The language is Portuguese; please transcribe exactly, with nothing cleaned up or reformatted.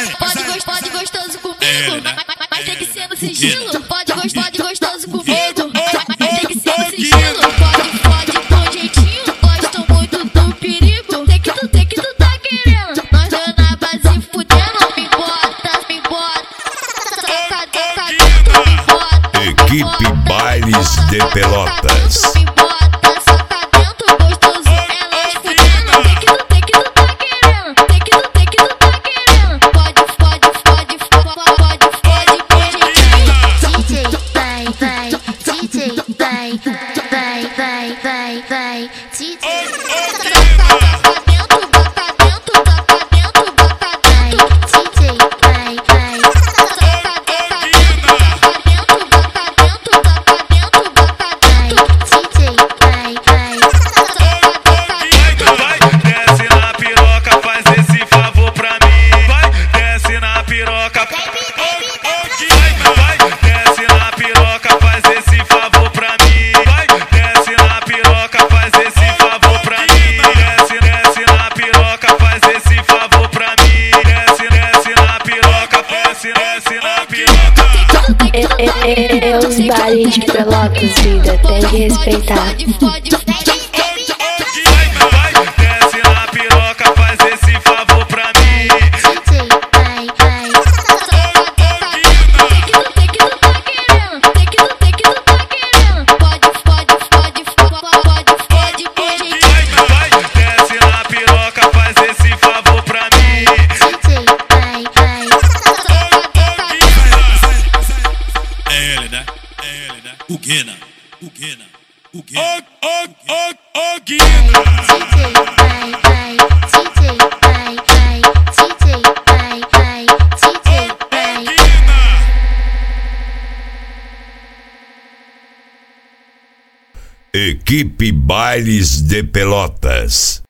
pode, pode, pode gostoso comigo, mas, mas tem que ser no sigilo. Pode, pode, pode gostoso comigo, mas, mas tem que ser no sigilo. Pode, pode com jeitinho, gosto muito do perigo. Tem que tu, tem que tu tá querendo. Nós dois na base fudendo, me bota, me bota. Cadê, cadê, tu me bota. Equipe Bailes de Pelotas. Vai, vai, vai, vai, D J. Desce na piroca, faz esse favor pra mim. Vai, desce na piroca. Vai, desce na piroca, faz esse favor pra mim. Vai, desce na piroca, faz esse favor pra mim. Desce, desce na piroca, faz esse favor pra mim. Desce, desce na piroca, desce, desce na piroca. É, é, é os bailes de Pelotas, vida, tem que respeitar. Desce na piroca, faz esse favor pra mim. Desce na piroca, faz esse favor pra mim. É ele, né? É ele, né? O Guina, o Guina, o Guina. Ô, ô, ô, ô, Guina. Equipe Bailes de Pelotas.